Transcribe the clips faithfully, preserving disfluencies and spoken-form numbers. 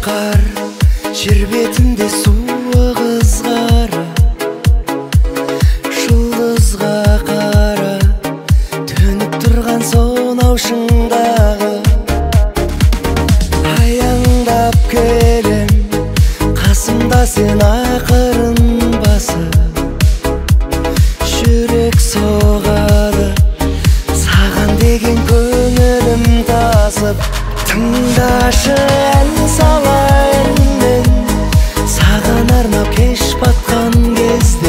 қар, жер бетінде суық ызғары, жұлдызға қара төніп тұрған сонау шыңдағы. Аяңдап келем, қасымда сен ақырын басып, жүрек соғады, саған деген көңілім тасып. Тыңдашы, ән салайын мен, саған арнап кеш батқан кезде.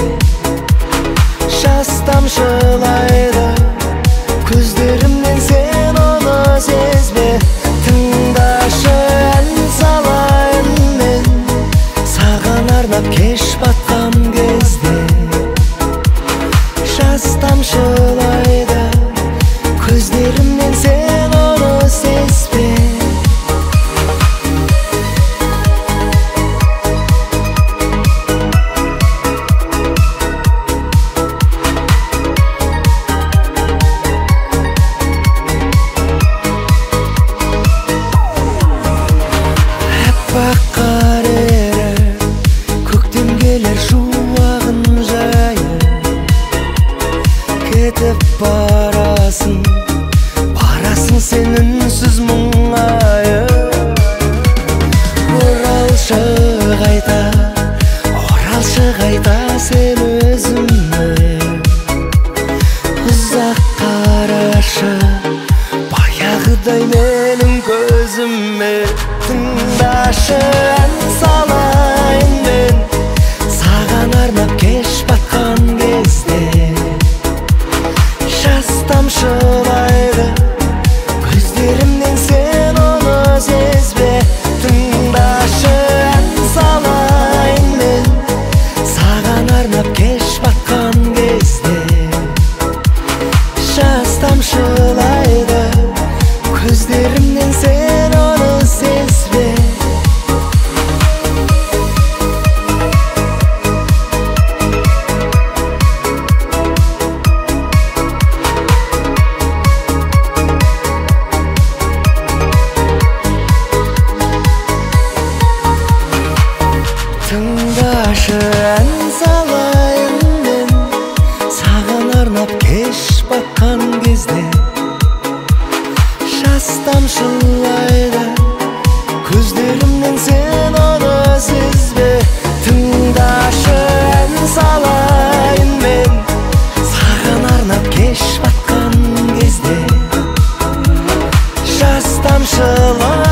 Жас тамшылайды көздерімнен, сен оны сезбе. Тыңдашы, ән салайын мен, саған арнап кеш батқан кезде. Жас тамшылайды көздерімнен, сен оны сезбе. Аппақ қар еріп, көктем келер шуағын жайып. Кетіп барасың, барасың сен үнсіз мұңайып. Оралшы қайта, оралшы қайта сен өзіме. Ұзақ қарашы баяғыдай менің көзіме. Тыңдашы, ән салайын мен, саған арнап кеш батқан кезде. Жас тамшылайды көздерімнен, сен оны сезбе. Тыңдашы, ән салайын мен, саған арнап кеш батқан кезде. Жас тамшылайды көздерімнен, сен оны сезбе. Тыңдашы, ән салайын мен, саған арнап кеш батқан кезде. Жас тамшылайды көздерімнен, сен оны сезбе. Тыңдашы, ән салайын мен, саған арнап кеш батқан кезде. Жас тамшылайды